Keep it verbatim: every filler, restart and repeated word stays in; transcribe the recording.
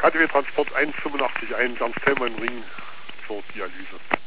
H D W Transport eins fünf acht eins Ernst Thälmann Ring zur Dialyse.